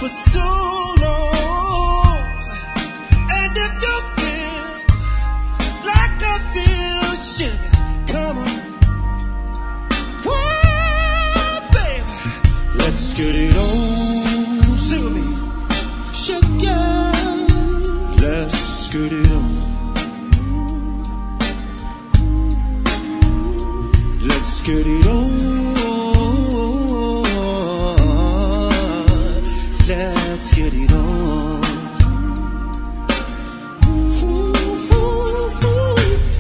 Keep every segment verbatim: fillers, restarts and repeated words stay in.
for so long. And if you feel like I feel, sugar, come on. Whoa, baby, let's get it on. Sing with me. Sugar, let's get it on. Let's get it on. Let's get it on. Ooh, ooh, ooh.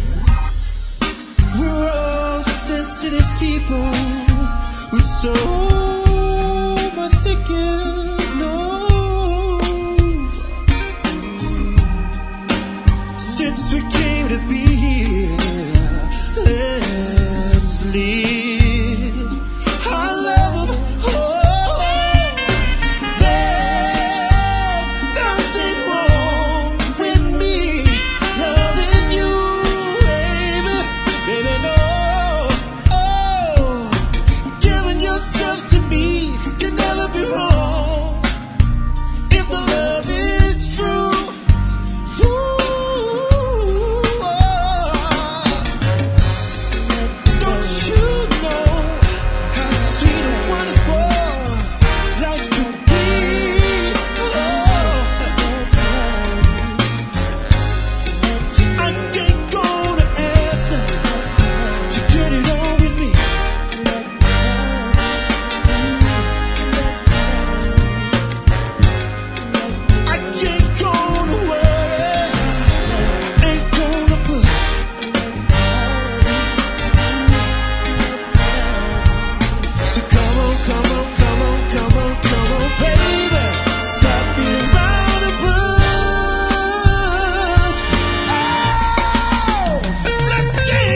We're all sensitive people with so much to give. No. Since we came to be here, let's live. I love them. Oh.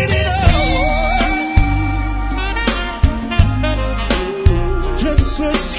Let's